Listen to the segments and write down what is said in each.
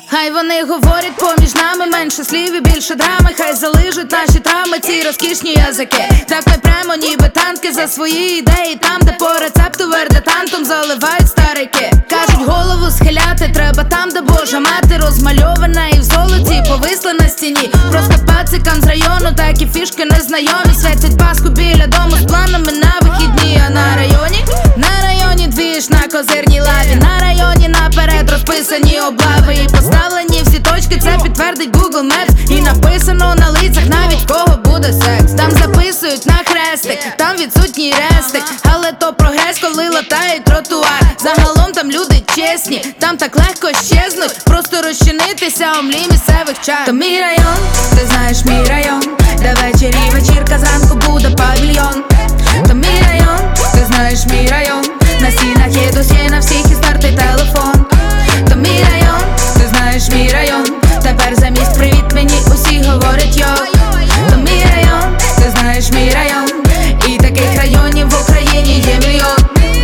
Хай вони говорять поміж нами, менше слів і більше драми. Хай залижуть наші травми, ці розкішні язики. Так ми прямо ніби танки за свої ідеї. Там, де по рецепту вердетантом заливають старики. Кажуть, голову схиляти треба там, де Божа мати розмальована і в золоті повисла на стіні. Просто пацикам з району такі фішки незнайомі. Святять Пасху біля дому з планами на вихідні. А на районі двіж на козирній лаві. На районі наперед розписані облави і поставлені всі точки, це підтвердить Google Maps. І написано на лицях навіть кого буде секс. Там записують на хрестик, там відсутній рестик. Але то прогрес, коли латають тротуар. Загалом там люди чесні, там так легко щезнуть. Просто розчинитися у млі місцевих чар. То мій район, ти знаєш мій район, де ввечері вечірка, зранку буде павільйон. То мій район, ти знаєш мій район, на стінах є досі на всіх і стартий телефон. То мій район, ти знаєш мій район, тепер замість привіт мені усі говорять йо. То мій район, ти знаєш мій район, і таких районів в Україні є мільйон.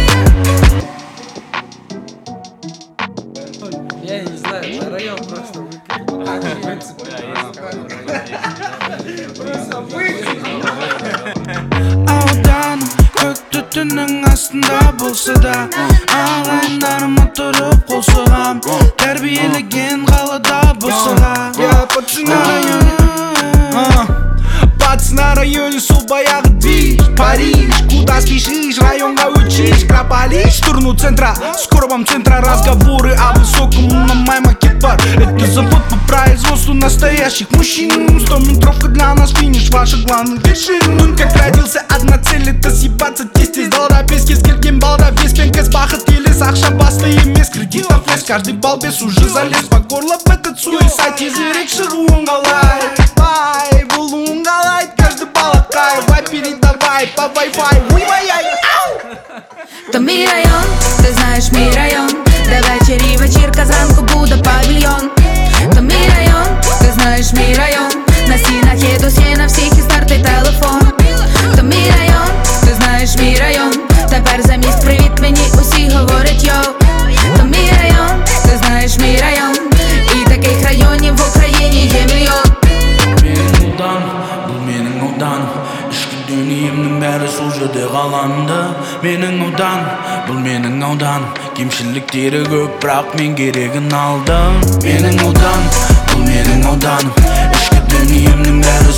Я не знаю, это район просто Ауданым көкті түннің астында болса да ағайындарыма тұрып қол соғам. Тәрбиелеген қалада болса да Пац на районе, сол баяғы движ. Париж, куда спешишь, районға учишь. Крополись, в сторону центра, скоро вам центра. Разговоры о высоком, на май макет бар. Это завод по производству настоящих мужчин. 100-метровка для нас финиш, ваша главная вершина. Он как родился, одна цель, это съебаться тесте. Балда без кез келген балда, без пенкес бақыт елес. Ақша басты емес, кредитов лес. Каждый балбес уже залез по горло в этот суицид. Тезірек шыруын қалай, бай, болуын қалай. Каждый балакай, вай передавай по Wi-Fi. Уй-вай-яй, ау! То мій район, ти знаєш мій район, де ввечері вечірка, зранку буде павільйон. То мій район, ти знаєш мій район, на стінах є досі на всіх і стартий телефон. То мій район, ти знаєш мій район, тепер замість привіт мені усі говорять йо. То мій район, ти знаєш мій район, і таких районів в Україні є мільйон. Менің ауданым, бұл менің ауданым. Ішкі дүниемнің бәрі сол жерде қаланды. Менің ауданым, бұл менің ауданым. Кемшіліктері көп, бірақ мен керегін алдым. Менің ауданым, бұл менің ауданым. Ішкі дүниемнің бәрі